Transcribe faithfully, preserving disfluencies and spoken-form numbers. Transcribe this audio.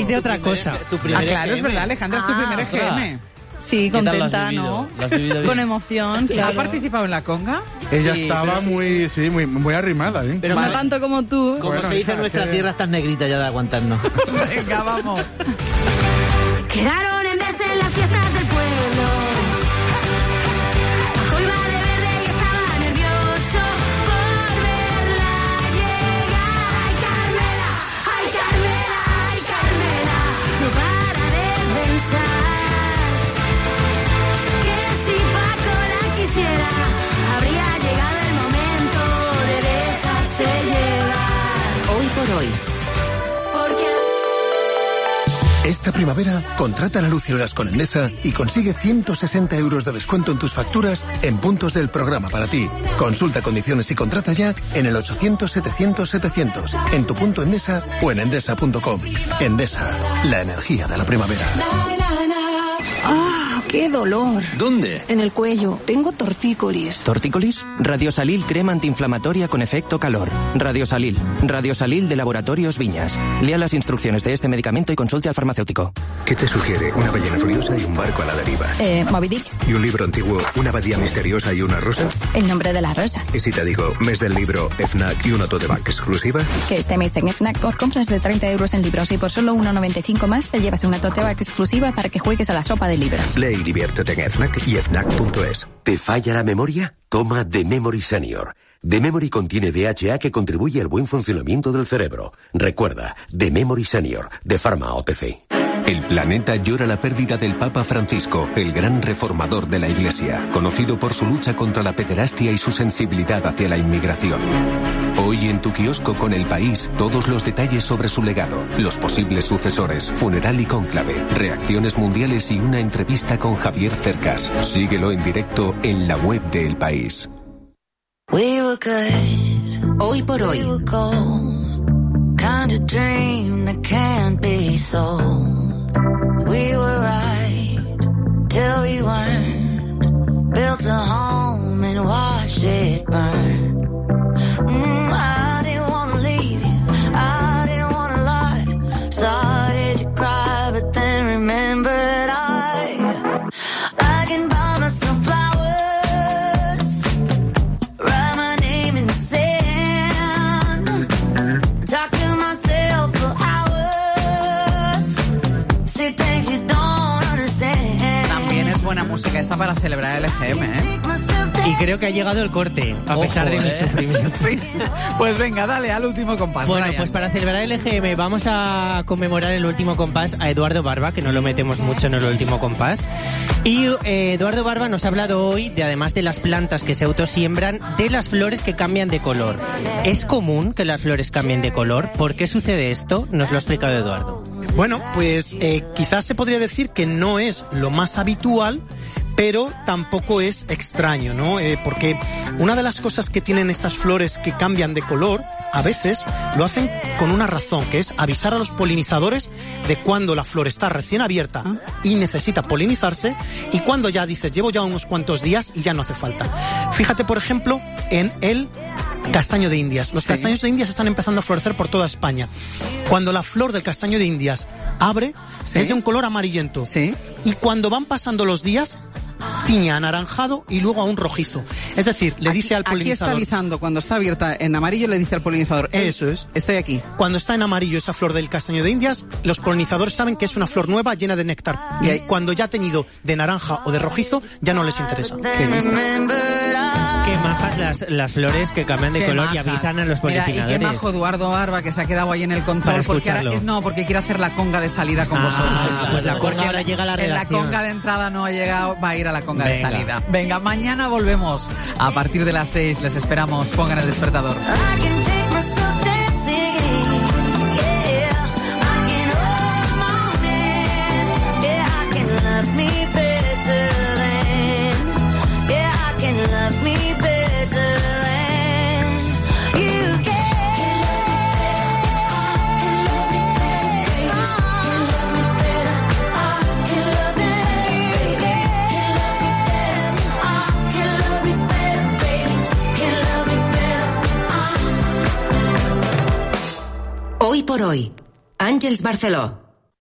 de otra cosa. Tu primer Ah, claro, F M. es verdad, Alejandra, es tu Ah, primer F M. Sí, ¿Qué tal lo has contenta, vivido? ¿no? ¿Lo has vivido bien? Con emoción, ¿Ha claro. participado en la conga? Ella Sí, estaba pero- muy, sí, muy, muy arrimada, ¿eh? Pero No vale. tanto como tú. Como Bueno, se dice hija, en nuestra que- tierra, estás negrita ya de aguantarnos. Venga, vamos. Quedaron en verse en las fiestas del pueblo. Paco iba de verde y estaba nervioso por verla llegar. ¡Ay, Carmela! ¡Ay, Carmela! ¡Ay, Carmela! No para de pensar que si Paco la quisiera, habría llegado el momento de dejarse llevar. Hoy por hoy. Porque Esta primavera, contrata la luz y horas con Endesa y consigue ciento sesenta euros de descuento en tus facturas en puntos del programa para ti. Consulta condiciones y contrata ya en el ochocientos setecientos setecientos, en tu punto Endesa o en endesa punto com. Endesa, la energía de la primavera. ¡Ah, qué dolor! ¿Dónde? En el cuello. Tengo tortícolis. ¿Tortícolis? Radiosalil crema antiinflamatoria con efecto calor. Radiosalil. Radiosalil de Laboratorios Viñas. Lea las instrucciones de este medicamento y consulte al farmacéutico. ¿Qué te sugiere? Una ballena furiosa y un barco a la deriva. Eh, Moby Dick. ¿Y un libro antiguo, una abadía misteriosa y una rosa? El nombre de la rosa. ¿Y si te digo, mes del libro, FNAC y una tote bag exclusiva? Que este mes en FNAC por compras de treinta euros en libros y por solo uno noventa y cinco más te llevas una tote bag exclusiva para que juegues a la sopa de libros. Lee y diviértete en FNAC y fnac punto es. ¿Te falla la memoria? Toma The Memory Senior. The Memory contiene D H A que contribuye al buen funcionamiento del cerebro. Recuerda, The Memory Senior, de Pharma O T C. El planeta llora la pérdida del Papa Francisco, el gran reformador de la Iglesia, conocido por su lucha contra la pederastia y su sensibilidad hacia la inmigración. Hoy en tu kiosco con El País, todos los detalles sobre su legado, los posibles sucesores, funeral y cónclave, reacciones mundiales y una entrevista con Javier Cercas. Síguelo en directo en la web de El País. we were good. Hoy por hoy. We were gold. Kind of dream that can't be sold. We were right till we weren't. Built a home and watched it burn. Mm, I didn't want to leave you. I didn't want to lie. Started to cry, but then remembered I I can buy myself flowers. Write my name in the sand. Talk to myself for hours. See things you don't understand. También es buena música esta para celebrar el F M, ¿eh? Y creo que ha llegado el corte, a Ojo, pesar de mi eh. sufrimiento. Sí. Pues venga, dale al último compás. Bueno, Brian. pues para celebrar el G M vamos a conmemorar el último compás a Eduardo Barba, que no lo metemos mucho en el último compás. Y eh, Eduardo Barba nos ha hablado hoy, de además de las plantas que se autosiembran, de las flores que cambian de color. ¿Es común que las flores cambien de color? ¿Por qué sucede esto? Nos lo ha explicado Eduardo. Bueno, pues eh, quizás se podría decir que no es lo más habitual, pero tampoco es extraño, ¿no? Eh, porque una de las cosas que tienen estas flores que cambian de color, a veces lo hacen con una razón, que es avisar a los polinizadores de cuando la flor está recién abierta y necesita polinizarse, y cuando ya dices, llevo ya unos cuantos días y ya no hace falta. Fíjate, por ejemplo, en el castaño de Indias. Los Sí. castaños de Indias están empezando a florecer por toda España. Cuando la flor del castaño de Indias abre, Sí. es de un color amarillento. Sí. Y cuando van pasando los días, tiña anaranjado y luego a un rojizo. Es decir, le dice al Aquí está polinizador... avisando, cuando está abierta en amarillo le dice al polinizador, "Ey, Eso es. estoy aquí". Cuando está en amarillo esa flor del castaño de Indias, los polinizadores saben que es una flor nueva llena de néctar. Y ahí, cuando ya ha tenido de naranja o de rojizo, ya no les interesa. Qué majas las, las flores que cambian de Qué color y majas. avisan a los Mira, polinizadores. y qué majo Eduardo Barba, que se ha quedado ahí en el control. Para porque ahora, escucharlo. no, porque quiere hacer la conga de salida con Ah, vosotros. pues la Porque conga ahora llega a la En la redacción. conga de entrada no ha llegado, va a ir a la conga Venga. de salida. Venga, mañana volvemos. A partir de las seis les esperamos. Pongan el despertador. I can take myself dancing, yeah. I can hold my man, yeah. I can love me better than, yeah. I can love me better than you can. Hoy por hoy. Àngels Barceló.